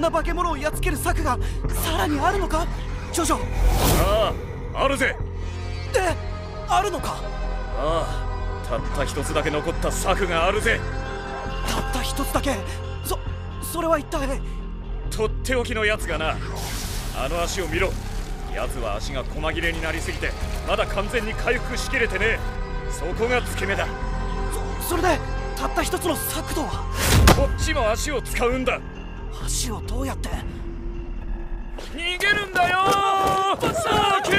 な化け物をやっつける策がさらにあるのか、ジョジョ。 ああ、あるぜ。 あるのか。 ああ、たった一つだけ残った策があるぜ。 たった一つだけ。それは一体。 とっておきのやつがな。あの足を見ろ。やつは足が細切れになりすぎてまだ完全に回復しきれてねえ。そこが付け目だ。 それでたった一つの策とは。 こっちも足を使うんだ。 足をどうやって。 逃げるんだよー。さあ